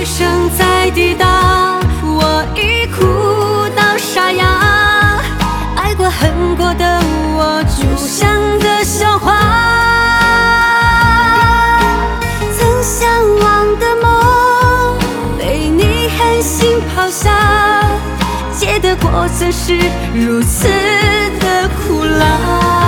雨声在抵达，我已哭到沙哑。爱过恨过的我，就像个笑话。曾向往的梦，被你狠心抛下，结的果曾是如此的苦辣。